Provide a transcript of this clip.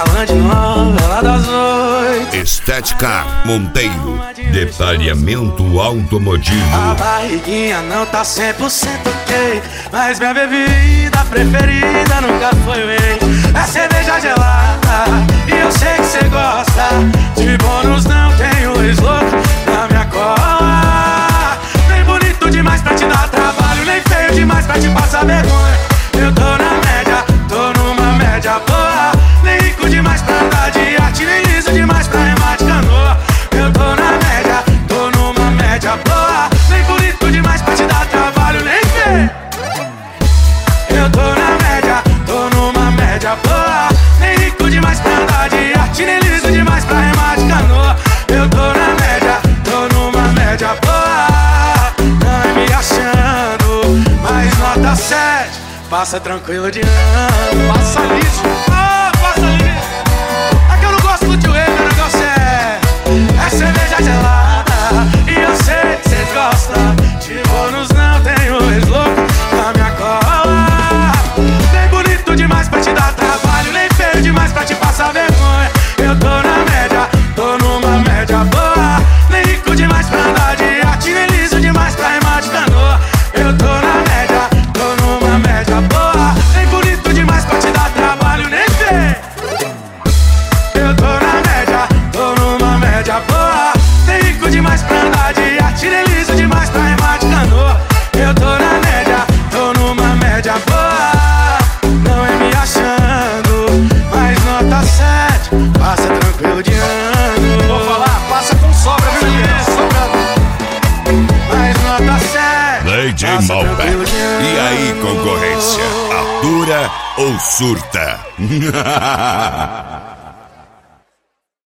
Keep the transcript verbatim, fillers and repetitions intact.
galã de novela das oito. Estética Monteiro, detalhamento automotivo. A barriguinha não tá cem por cento ok, mas minha bebida preferida nunca foi whey. É cerveja gelada e eu sei que cê gosta. De bônus não tenho ex-louco na minha cola. Nem bonito demais pra te dar trabalho, nem feio demais pra te passar vergonha. Eu tô na média, tô numa média boa. Nem rico demais pra andar de arte, nem liso demais pra remar de canoa. Eu tô na média, tô numa média boa. Nem bonito demais pra te dar trabalho, nem feio. Eu tô na média, tô numa média boa. Nem rico demais pra andar de arte, nem liso demais pra remar de canoa. Eu tô na média, tô numa média boa. Não é me achando, mas nota sete. Passa tranquilo de ano. Passa liso, ah, passa liso. É que eu não gosto de whey, meu negócio é É cerveja gelada e eu sei que cês gostam. De bônus não tenho ex-louco na minha cola. Nem bonito demais pra te dar trabalho, nem feio demais pra te passar vergonha. Eu tô na média, tô numa média boa. Nem rico demais pra andar de arte, nem liso demais pra remar de canoa. Eu tô na média, tô numa média boa. Nem bonito demais pra te dar trabalho, nem feio. Eu tô na média, tô numa média boa. Nem rico demais pra andar de arte, nem liso demais pra remar de canoa. Eu tô na média, tô numa média boa. Não é me achando, mas nota sete. Passa tranquilo de ano. Vou falar, passa com sobra, viu, menino? Sobrando. Mas nota sete. Lady Malbec. E aí, concorrência? Atura ou surta?